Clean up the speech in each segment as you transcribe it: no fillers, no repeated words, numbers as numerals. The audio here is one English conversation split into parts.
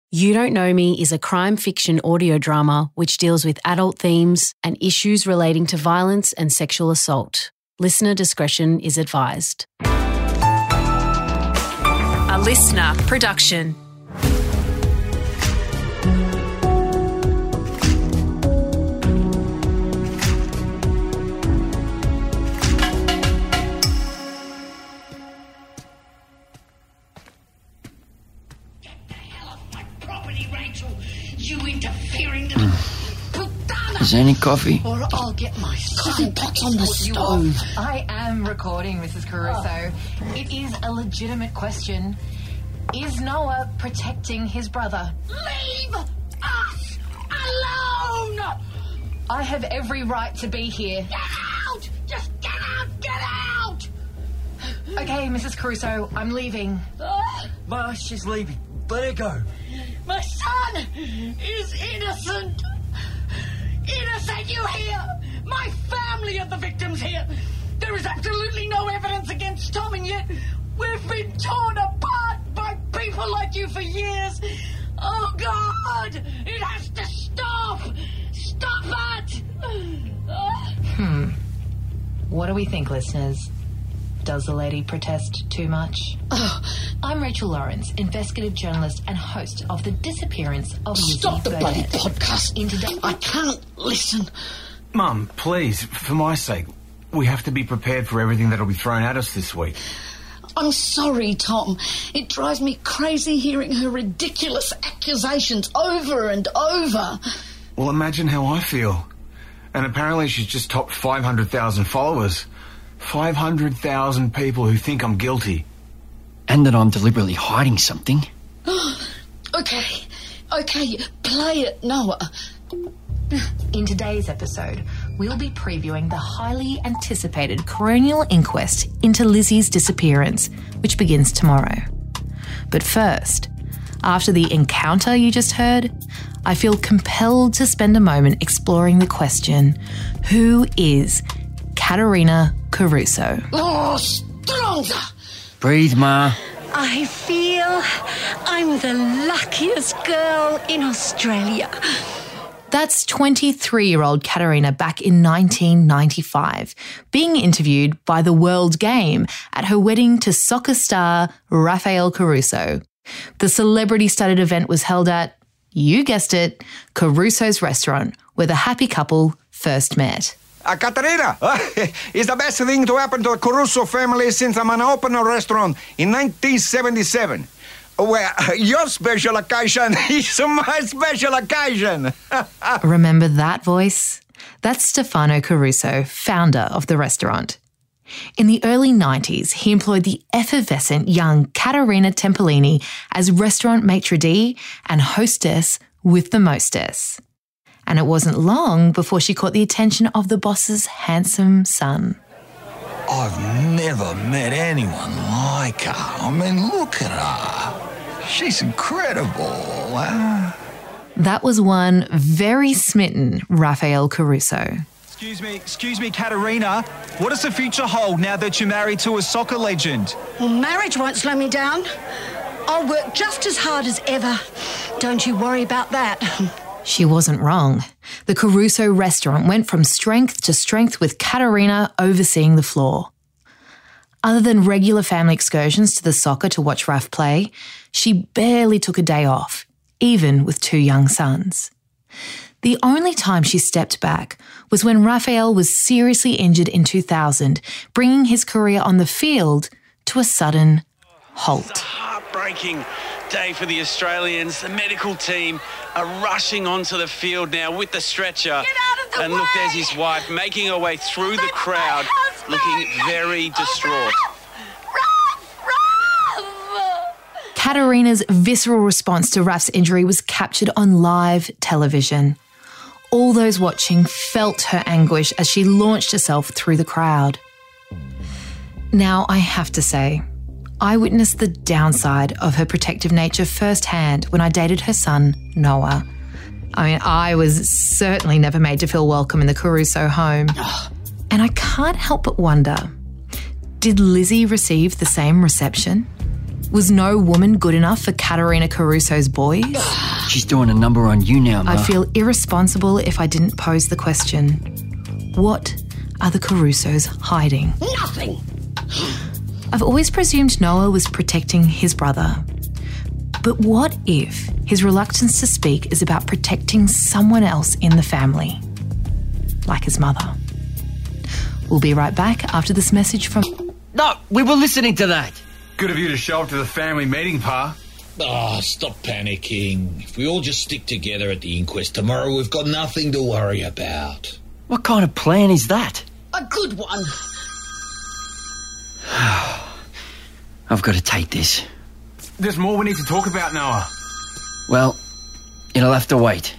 You Don't Know Me is a crime fiction audio drama which deals with adult themes and issues relating to violence and sexual assault. Listener discretion is advised. A listener production. Is there any coffee? Or I'll get my coffee pots on the stove. I am recording, Mrs. Caruso. It is a legitimate question. Is Noah protecting his brother? Leave us alone! I have every right to be here. Get out! Just get out! Get out! Okay, Mrs. Caruso, I'm leaving. Ma, she's leaving. Let her go. My son is innocent. Innocent, you hear? My family are the victims here. There is absolutely no evidence against Tom, and yet we've been torn apart by people like you for years. Oh, God! It has to stop! Stop it! What do we think, listeners? Does the lady protest too much? I'm Rachel Lawrence, investigative journalist and host of The Disappearance of Lizzie Stop the bloody Burnett. podcast. I can't listen. Mum, please, for my sake, we have to be prepared for everything that'll be thrown at us this week. I'm sorry, Tom. It drives me crazy hearing her ridiculous accusations over and over. Well, imagine how I feel. And apparently she's just topped 500,000 followers. 500,000 people who think I'm guilty. And that I'm deliberately hiding something. Okay, play it, Noah. In today's episode, we'll be previewing the highly anticipated coronial inquest into Lizzie's disappearance, which begins tomorrow. But first, after the encounter you just heard, I feel compelled to spend a moment exploring the question, who is Caterina Caruso? Oh, stronger! Breathe, Ma. I feel I'm the luckiest girl in Australia. That's 23-year-old Caterina back in 1995, being interviewed by The World Game at her wedding to soccer star Rafael Caruso. The celebrity-studded event was held at, you guessed it, Caruso's restaurant, where the happy couple first met. Caterina, it's the best thing to happen to the Caruso family since I'm opened a restaurant in 1977. Well, your special occasion is my special occasion. Remember that voice? That's Stefano Caruso, founder of the restaurant. In the early 90s, he employed the effervescent young Caterina Tempolini as restaurant maitre d' and hostess with the mostess. And it wasn't long before she caught the attention of the boss's handsome son. I've never met anyone like her. I mean, look at her. She's incredible. That was one very smitten Rafael Caruso. Excuse me, Caterina. What does the future hold now that you're married to a soccer legend? Well, marriage won't slow me down. I'll work just as hard as ever. Don't you worry about that. She wasn't wrong. The Caruso restaurant went from strength to strength with Caterina overseeing the floor. Other than regular family excursions to the soccer to watch Raf play, she barely took a day off, even with 2 young sons. The only time she stepped back was when Rafael was seriously injured in 2000, bringing his career on the field to a sudden halt. It's a heartbreaking day for the Australians. The medical team are rushing onto the field now with the stretcher. Get out of the and way! look, there's his wife making her way through the crowd, looking very distraught. Caterina's visceral response to Raf's injury was captured on live television. All those watching felt her anguish as she launched herself through the crowd. Now, I have to say, I witnessed the downside of her protective nature firsthand when I dated her son, Noah. I was certainly never made to feel welcome in the Caruso home. And I can't help but wonder, did Lizzie receive the same reception? Was no woman good enough for Caterina Caruso's boys? She's doing a number on you now, Ma. I'd feel irresponsible if I didn't pose the question. What are the Carusos hiding? Nothing! I've always presumed Noah was protecting his brother. But what if his reluctance to speak is about protecting someone else in the family? Like his mother. We'll be right back after this message from... No, we were listening to that. Good of you to show up to the family meeting, Pa. Oh, stop panicking. If we all just stick together at the inquest tomorrow, we've got nothing to worry about. What kind of plan is that? A good one. I've got to take this. There's more we need to talk about, Noah. Well, it'll have to wait.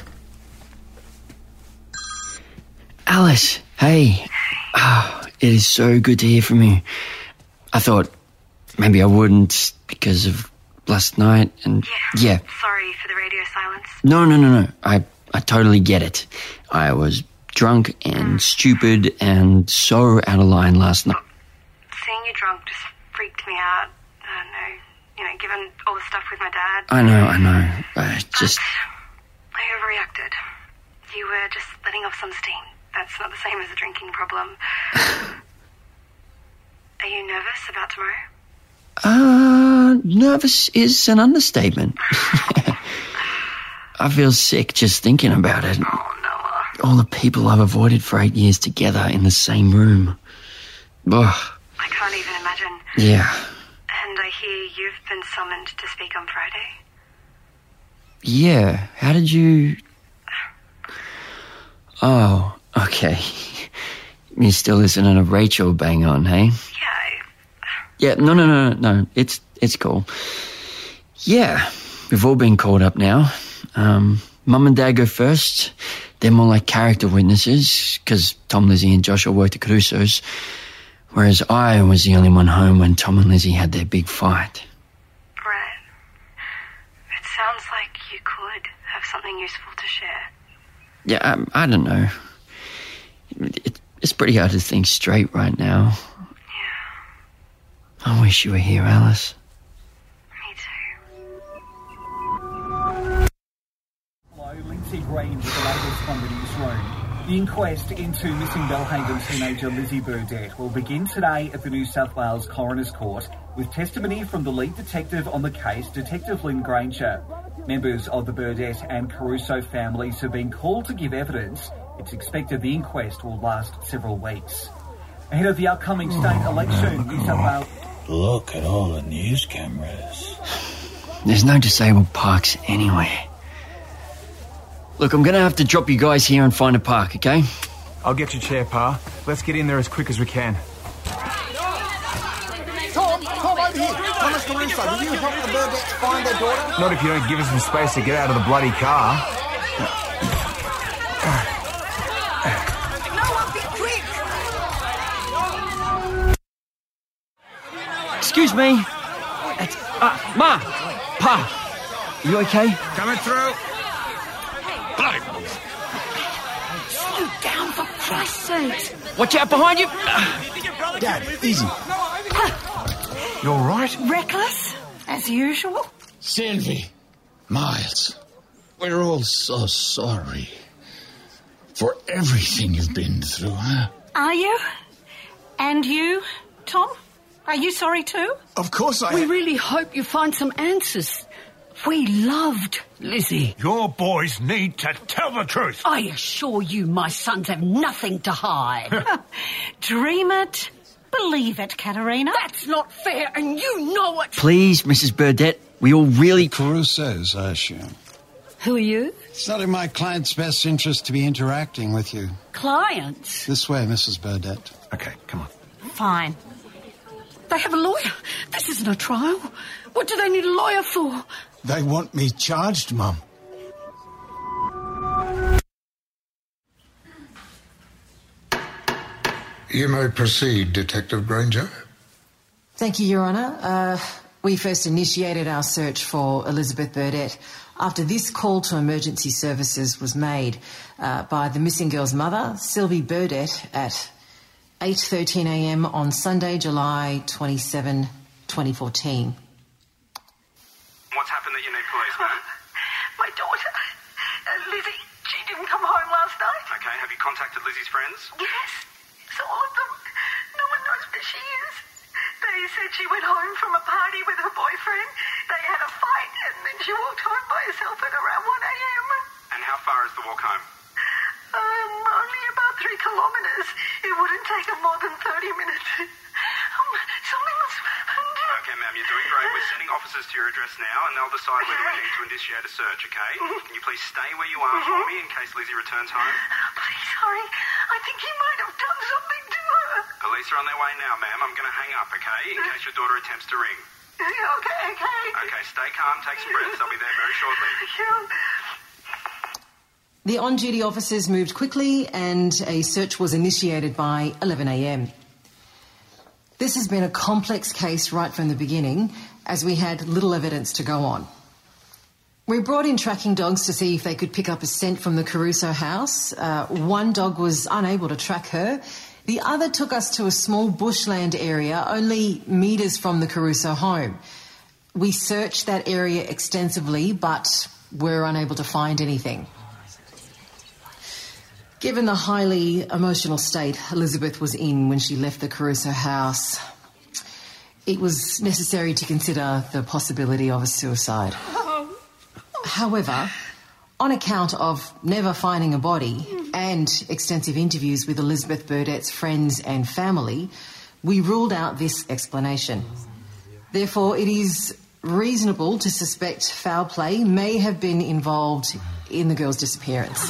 Alice, hey. It is so good to hear from you. I thought maybe I wouldn't because of last night and... Yeah. Sorry for the radio silence. No. I totally get it. I was drunk and stupid and so out of line last night. Seeing you drunk just freaked me out. I don't know, given all the stuff with my dad. I know. I overreacted. You were just letting off some steam. That's not the same as a drinking problem. Are you nervous about tomorrow? Nervous is an understatement. I feel sick just thinking about it. Oh, Noah. All the people I've avoided for 8 years together in the same room. Ugh. I can't even imagine. Yeah. And I hear you've been summoned to speak on Friday. Yeah. How did you... Oh, okay. You're still listening to Rachel bang on, hey? Yeah, no. It's cool. Yeah, we've all been called up now. Mum and Dad go first. They're more like character witnesses because Tom, Lizzie and Joshua worked at Caruso's, whereas I was the only one home when Tom and Lizzie had their big fight. Right. It sounds like you could have something useful to share. Yeah, I don't know. It's pretty hard to think straight right now. I wish you were here, Alice. Me too. Hello, Lindsay Green with the latest from the newsroom. The inquest into missing Belhaven teenager Lizzie Burdett will begin today at the New South Wales Coroner's Court with testimony from the lead detective on the case, Detective Lynn Granger. Members of the Burdett and Caruso families have been called to give evidence. It's expected the inquest will last several weeks. Ahead of the upcoming state election, New South Wales... Look at all the news cameras. There's no disabled parks anywhere. Look, I'm going to have to drop you guys here and find a park, okay? I'll get your chair, Pa. Let's get in there as quick as we can. Tom, over here. Thomas Caruso, will you help the Burdett's find their daughter? Not if you don't give us some space to get out of the bloody car. Excuse me. It's, Ma! Pa! You okay? Coming through. Bloody slow down, for Christ's sake. Watch out behind you. Dad, easy. You all right? Reckless, as usual. Sylvie, Miles, we're all so sorry for everything you've been through, huh? Are you? And you, Tom? Are you sorry too? Of course I am. We really hope you find some answers. We loved Lizzie. Your boys need to tell the truth. I assure you my sons have nothing to hide. Dream it, believe it, Caterina. That's not fair, and you know it. Please, Mrs. Burdett, we all really... Caruso's, I assume. Who are you? It's not in my client's best interest to be interacting with you. Clients? This way, Mrs. Burdett. Okay, come on. Fine. They have a lawyer. This isn't a trial. What do they need a lawyer for? They want me charged, Mum. You may proceed, Detective Granger. Thank you, Your Honour. We first initiated our search for Elizabeth Burdett after this call to emergency services was made by the missing girl's mother, Sylvie Burdett, at 8:13 a.m. on Sunday, July 27, 2014. contacted Lizzie's friends? Yes, it's all of them. No one knows where she is. They said she went home from a party with her boyfriend. They had a fight and then she walked home by herself at around 1 a.m. And how far is the walk home? Only about 3 kilometres. It wouldn't take her more than 30 minutes. Something must have happened. Okay, ma'am, you're doing great. We're sending officers to your address now and they'll decide whether we need to initiate a search, okay? Can you please stay where you are for me in case Lizzie returns home? Please, hurry. I think he might have done something to her. Police are on their way now, ma'am. I'm going to hang up, okay, in case your daughter attempts to ring. Okay. Okay, stay calm, take some breaths. I'll be there very shortly. Thank you. The on-duty officers moved quickly and a search was initiated by 11 a.m. This has been a complex case right from the beginning, as we had little evidence to go on. We brought in tracking dogs to see if they could pick up a scent from the Caruso house. One dog was unable to track her. The other took us to a small bushland area only metres from the Caruso home. We searched that area extensively, but were unable to find anything. Given the highly emotional state Elizabeth was in when she left the Caruso house, it was necessary to consider the possibility of a suicide. However, on account of never finding a body and extensive interviews with Elizabeth Burdett's friends and family, we ruled out this explanation. Therefore, it is reasonable to suspect foul play may have been involved in the girl's disappearance.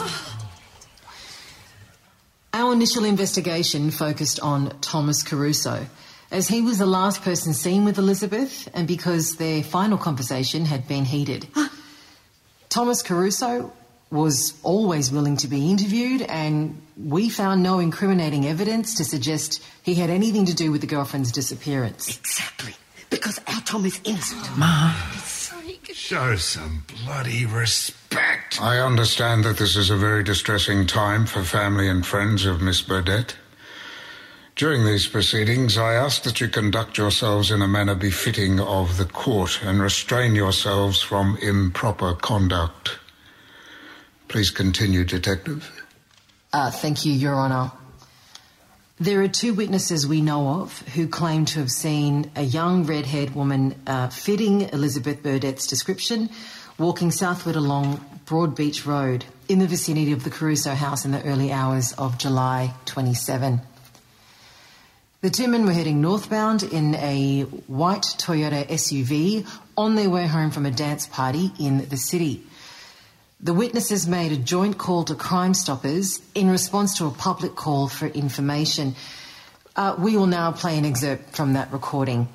Our initial investigation focused on Thomas Caruso, as he was the last person seen with Elizabeth and because their final conversation had been heated. Thomas Caruso was always willing to be interviewed and we found no incriminating evidence to suggest he had anything to do with the girlfriend's disappearance. Exactly, because our Tom is innocent. Ma. Show some bloody respect. I understand that this is a very distressing time for family and friends of Miss Burdett. During these proceedings, I ask that you conduct yourselves in a manner befitting of the court and restrain yourselves from improper conduct. Please continue, Detective. Thank you, Your Honour. There are 2 witnesses we know of who claim to have seen a young red-haired woman fitting Elizabeth Burdett's description walking southward along Broad Beach Road in the vicinity of the Caruso house in the early hours of July 27. The 2 men were heading northbound in a white Toyota SUV on their way home from a dance party in the city. The witnesses made a joint call to Crime Stoppers in response to a public call for information. We will now play an excerpt from that recording.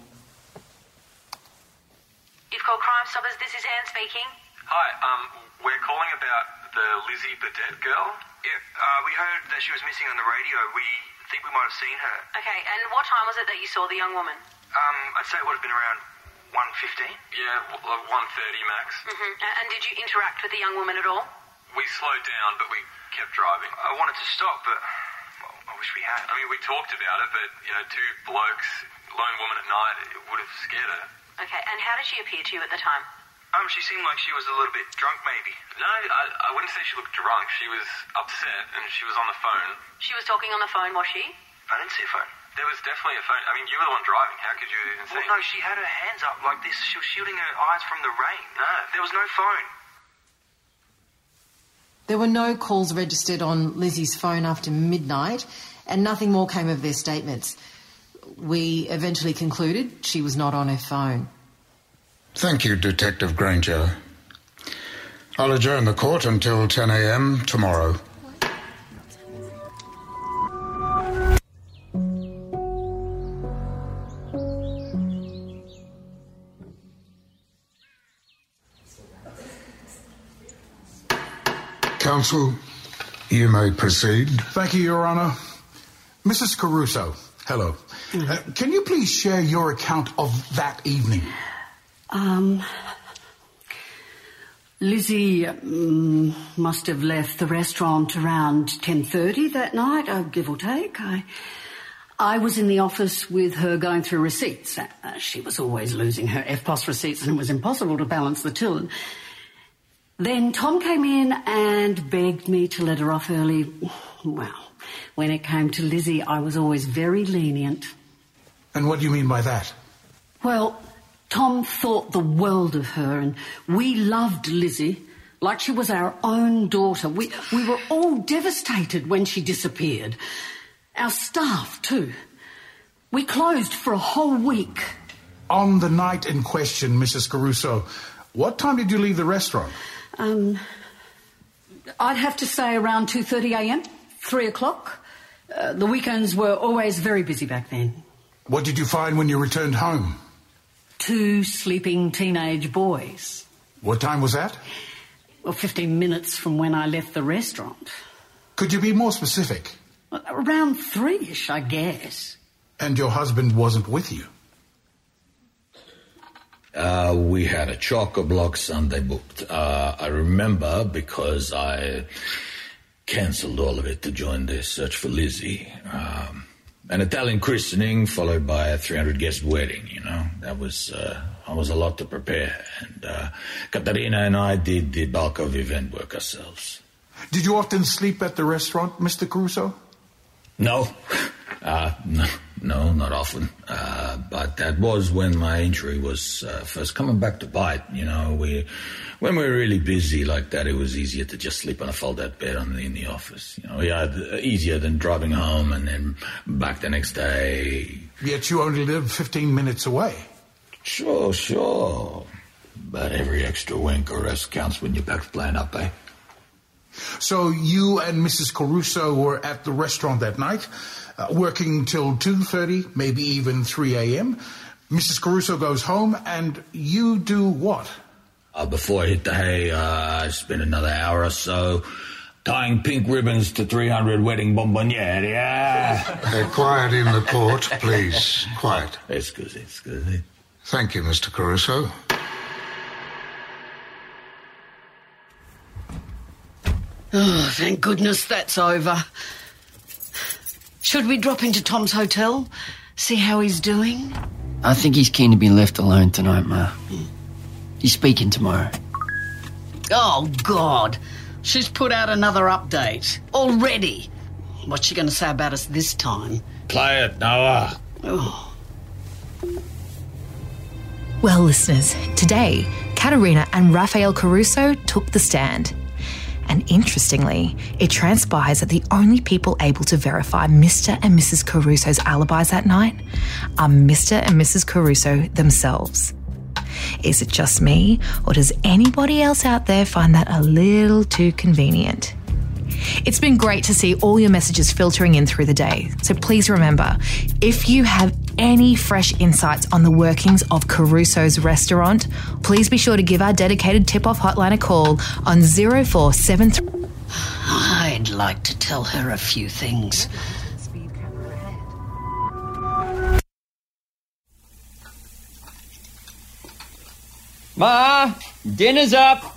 You've called Crime Stoppers. This is Anne speaking. Hi, we're calling about the Lizzie Burdett girl. Yeah, we heard that she was missing on the radio. We think we might have seen her. Okay, and what time was it that you saw the young woman? I'd say it would have been around 1:15. Yeah, 1:30 max. Mm-hmm. And did you interact with the young woman at all? We slowed down, but we kept driving. I wanted to stop, but I wish we had. I mean, we talked about it, but, 2 blokes, lone woman at night, it would have scared her. Okay, and how did she appear to you at the time? She seemed like she was a little bit drunk, maybe. No, I wouldn't say she looked drunk. She was upset, and she was on the phone. She was talking on the phone, was she? I didn't see a phone. There was definitely a phone. I mean, you were the one driving. How could you even see? Well, no, she had her hands up like this. She was shielding her eyes from the rain. No, there was no phone. There were no calls registered on Lizzie's phone after midnight, and nothing more came of their statements. We eventually concluded she was not on her phone. Thank you, Detective Granger. I'll adjourn the court until 10 a.m. tomorrow. Counsel, you may proceed. Thank you, Your Honour. Mrs. Caruso, hello. Can you please share your account of that evening? Lizzie must have left the restaurant around 10:30 that night, give or take. I was in the office with her going through receipts. She was always losing her EFTPOS receipts and it was impossible to balance the till. Then Tom came in and begged me to let her off early. Well, when it came to Lizzie, I was always very lenient. And what do you mean by that? Well, Tom thought the world of her, and we loved Lizzie like she was our own daughter. We were all devastated when she disappeared. Our staff, too. We closed for a whole week. On the night in question, Mrs. Caruso, what time did you leave the restaurant? I'd have to say around 2:30 a.m., 3 o'clock. The weekends were always very busy back then. What did you find when you returned home? 2 sleeping teenage boys. What time was that? Well, 15 minutes from when I left the restaurant. Could you be more specific? Around 3-ish, I guess. And your husband wasn't with you? We had a chock-a-block Sunday booked. I remember because I cancelled all of it to join the search for Lizzie. An Italian christening followed by a 300-guest wedding, you know. That was a lot to prepare. And Katarina and I did the bulk of event work ourselves. Did you often sleep at the restaurant, Mr. Caruso? No. No, not often. But that was when my injury was first coming back to bite. You know, when we were really busy like that, it was easier to just sleep on a fold-out bed in the office. You know, easier than driving home and then back the next day. Yet you only lived 15 minutes away. Sure. But every extra wink or rest counts when you're back to playing up, eh? So you and Mrs. Caruso were at the restaurant that night, working till 2:30, maybe even 3 a.m. Mrs. Caruso goes home, and you do what? Before I hit the hay, I spent another hour or so tying pink ribbons to 300 wedding bomboniere, yeah. Quiet in the court, please. Quiet. Scusi. Thank you, Mr. Caruso. Oh, thank goodness that's over. Should we drop into Tom's hotel, see how he's doing? I think he's keen to be left alone tonight, Ma. He's speaking tomorrow. Oh, God. She's put out another update. Already. What's she going to say about us this time? Play it, Noah. Oh. Well, listeners, today, Katarina and Rafael Caruso took the stand. And interestingly, it transpires that the only people able to verify Mr. and Mrs. Caruso's alibis that night are Mr. and Mrs. Caruso themselves. Is it just me, or does anybody else out there find that a little too convenient? It's been great to see all your messages filtering in through the day. So please remember, if you have any fresh insights on the workings of Caruso's restaurant, please be sure to give our dedicated tip-off hotline a call on 0473. I'd like to tell her a few things. Ma, dinner's up.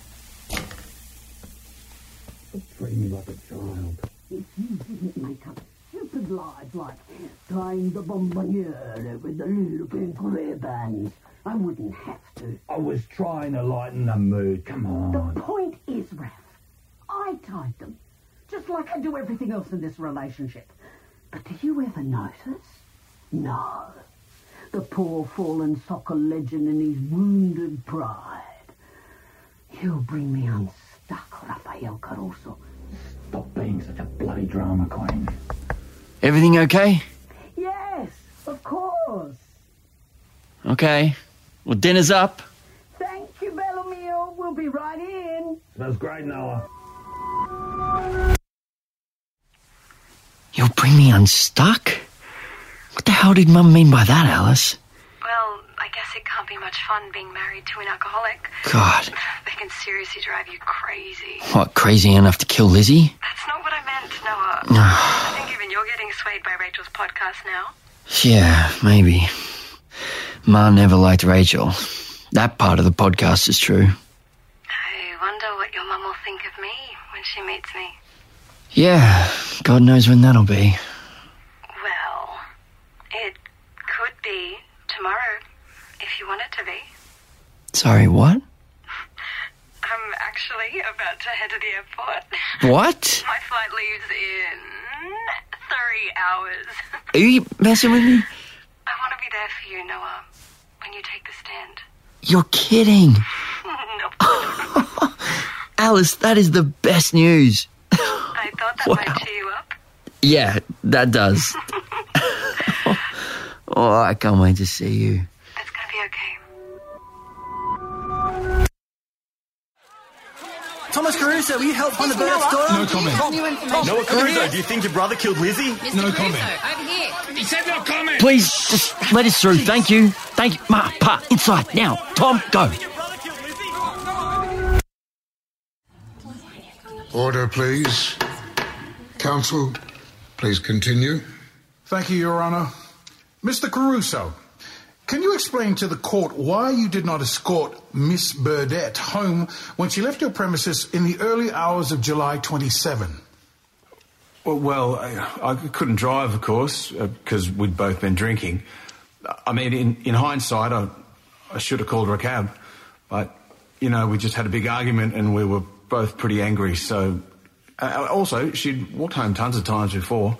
Treat me like a child. If you didn't make up stupid lies like tying the bomboniere with the little pink ribbons, I wouldn't have to. I was trying to lighten the mood. Come on. The point is, Raph, I tied them, just like I do everything else in this relationship. But do you ever notice? No. The poor fallen soccer legend and his wounded pride. He'll bring me unstuck, Rafael Caruso. Stop being such a bloody drama queen. Everything okay? Yes, of course. Okay. Well, dinner's up. Thank you, Bellomio. We'll be right in. Smells great, Noah. You'll bring me unstuck? What the hell did Mum mean by that, Alice? Well, I guess it can't be much fun being married to an alcoholic. God. They can seriously drive you crazy. What, crazy enough to kill Lizzie? That's not what I meant, Noah. I think even you're getting swayed by Rachel's podcast now. Yeah, maybe. Ma never liked Rachel. That part of the podcast is true. I wonder what your mum will think of me when she meets me. Yeah, God knows when that'll be. Well, it could be tomorrow, if you want it to be. Sorry, what? I'm actually actually, about to head to the airport. What? My flight leaves in 3 hours. Are you messing with me? I want to be there for you, Noah, when you take the stand. You're kidding. No. Alice, that is the best news. I thought that might cheer you up. Yeah, that does. Oh, I can't wait to see you. It's going to be okay. Thomas Caruso, will you help find the Burdett's daughter? No comment. Noah Caruso, do you think your brother killed Lizzie? No comment. Over here. He said no comment. Please, just let us through. Thank you. Thank you. Ma, Pa, inside. Now. Tom, go. Order, please. Counsel, please continue. Thank you, Your Honour. Mr. Caruso, can you explain to the court why you did not escort Miss Burdett home when she left your premises in the early hours of July 27? Well, I couldn't drive, of course, because we'd both been drinking. I mean, in hindsight, I should have called her a cab. But, you know, we just had a big argument and we were both pretty angry. So, also, she'd walked home tons of times before.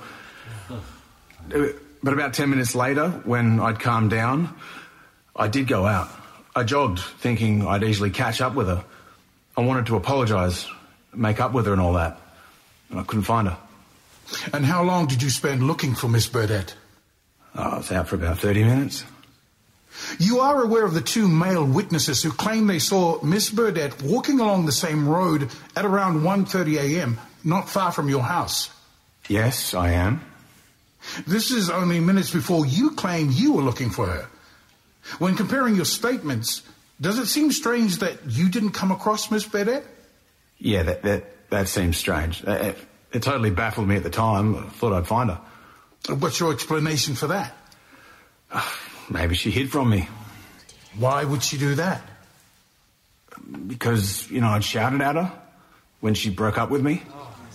But about 10 minutes later, when I'd calmed down, I did go out. I jogged, thinking I'd easily catch up with her. I wanted to apologise, make up with her and all that. And I couldn't find her. And how long did you spend looking for Miss Burdett? I was out for about 30 minutes. You are aware of the two male witnesses who claim they saw Miss Burdett walking along the same road at around 1:30 a.m., not far from your house? Yes, I am. This is only minutes before you claim you were looking for her. When comparing your statements, does it seem strange that you didn't come across Miss Burdett? Yeah, that seems strange. It totally baffled me at the time. I thought I'd find her. What's your explanation for that? Maybe she hid from me. Why would she do that? Because, you know, I'd shouted at her when she broke up with me.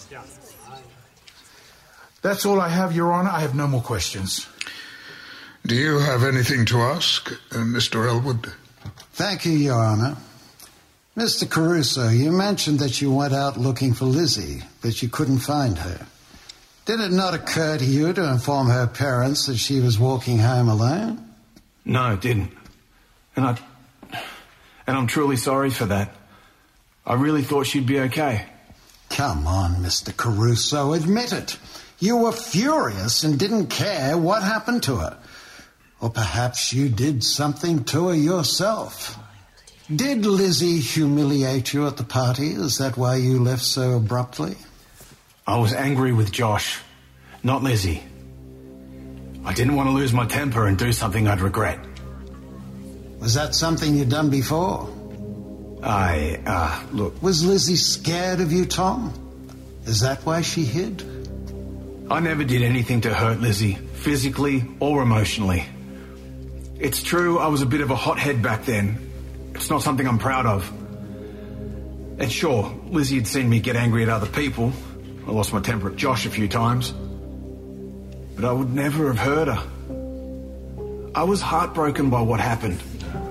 That's all I have, Your Honour. I have no more questions. Do you have anything to ask, Mr. Elwood? Thank you, Your Honour. Mr. Caruso, you mentioned that you went out looking for Lizzie, but you couldn't find her. Did it not occur to you to inform her parents that she was walking home alone? No, it didn't. And I'm truly sorry for that. I really thought she'd be okay. Come on, Mr. Caruso, admit it. You were furious and didn't care what happened to her. Or perhaps you did something to her yourself. Did Lizzie humiliate you at the party? Is that why you left so abruptly? I was angry with Josh, not Lizzie. I didn't want to lose my temper and do something I'd regret. Was that something you'd done before? Look... Was Lizzie scared of you, Tom? Is that why she hid? I never did anything to hurt Lizzie, physically or emotionally. It's true, I was a bit of a hothead back then. It's not something I'm proud of. And sure, Lizzie had seen me get angry at other people. I lost my temper at Josh a few times. But I would never have hurt her. I was heartbroken by what happened.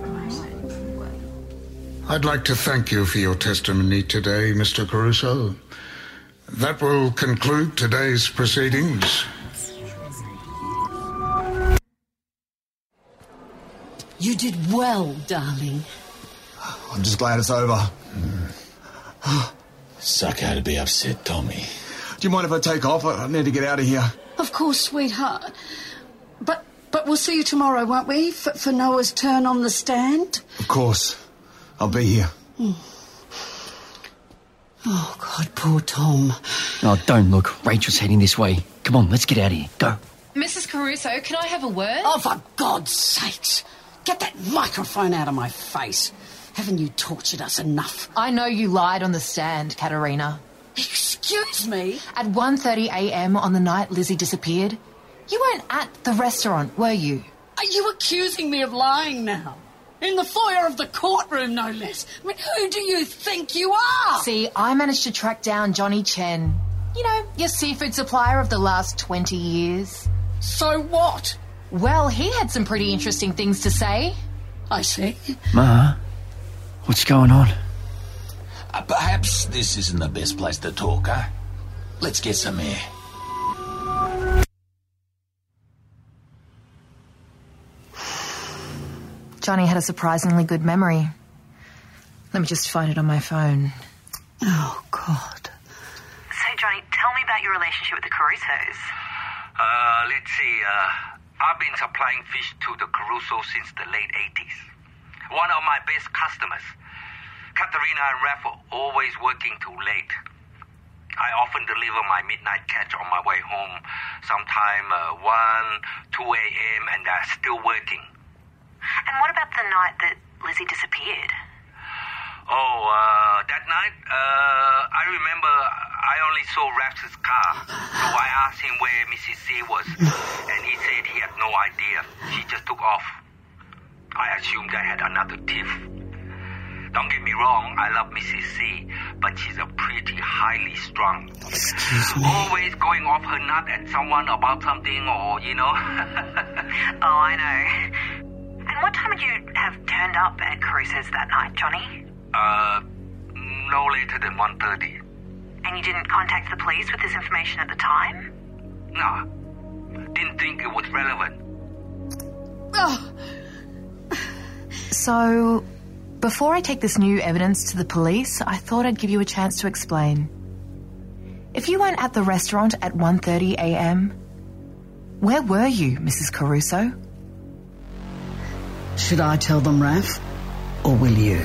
I'd like to thank you for your testimony today, Mr. Caruso. That will conclude today's proceedings. You did well, darling. I'm just glad it's over. Suck out to be upset, Tommy. Do you mind if I take off? I need to get out of here. Of course, sweetheart. But we'll see you tomorrow, won't we? For Noah's turn on the stand? Of course. I'll be here. Oh, God, poor Tom. Oh, don't look. Rachel's heading this way. Come on, let's get out of here. Go. Mrs. Caruso, can I have a word? Oh, for God's sakes. Get that microphone out of my face. Haven't you tortured us enough? I know you lied on the stand, Katerina. Excuse me? At 1:30 a.m. on the night Lizzie disappeared, you weren't at the restaurant, were you? Are you accusing me of lying now? In the foyer of the courtroom, no less. I mean, who do you think you are? See, I managed to track down Johnny Chen. You know, your seafood supplier of the last 20 years. So what? Well, he had some pretty interesting things to say. I see. Ma, what's going on? Perhaps this isn't the best place to talk, huh? Let's get some air. Johnny had a surprisingly good memory. Let me just find it on my phone. Oh, God. So, Johnny, tell me about your relationship with the Carusos. Let's see. I've been supplying fish to the Caruso since the late 80s. One of my best customers. Katerina and Rafa, always working too late. I often deliver my midnight catch on my way home, sometime 1, 2 a.m., and they're still working. And what about the night that Lizzie disappeared? That night, I remember I only saw Raph's car, so I asked him where Mrs. C was, and he said he had no idea. She just took off. I assumed I had another thief. Don't get me wrong, I love Mrs. C, but she's a pretty highly strung. Always going off her nut at someone about something or, you know. Oh, I know. And what time would you have turned up at Caruso's that night, Johnny? No later than 1:30. And you didn't contact the police with this information at the time? No. Didn't think it was relevant. Oh. So, before I take this new evidence to the police, I thought I'd give you a chance to explain. If you weren't at the restaurant at 1:30 a.m., where were you, Mrs. Caruso? Should I tell them, Raph? Or will you?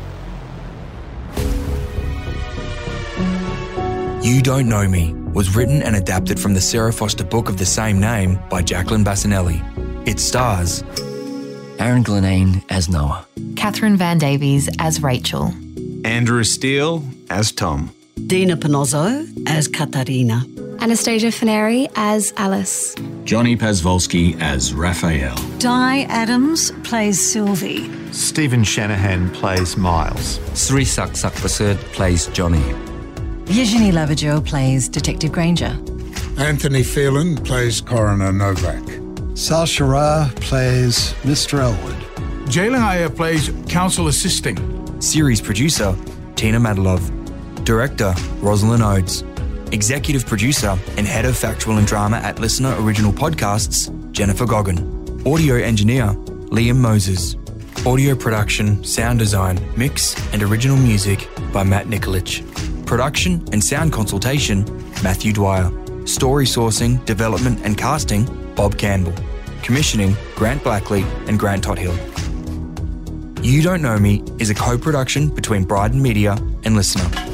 You Don't Know Me was written and adapted from the Sarah Foster book of the same name by Jacqueline Bassinelli. It stars Aaron Glenane as Noah, Catherine Van Davies as Rachel, Andrew Steele as Tom, Dina Panozzo as Katarina, Anastasia Faneri as Alice, Johnny Pazvolsky as Raphael, Di Adams plays Sylvie, Stephen Shanahan plays Miles, Sri Saksakpasert plays Johnny, Virginie Lavajo plays Detective Granger, Anthony Phelan plays Coroner Novak, Sal Shara plays Mr. Elwood, Jaylen Iyer plays Counsel Assisting, series producer Tina Madlov, director Rosalind Oates, executive producer and head of factual and drama at Listener Original Podcasts, Jennifer Goggin, audio engineer Liam Moses, audio production, sound design, mix and original music by Matt Nikolic, production and sound consultation Matthew Dwyer, story sourcing, development and casting Bob Campbell, commissioning Grant Blackley and Grant Tothill. You Don't Know Me is a co-production between Bryden Media and Listener.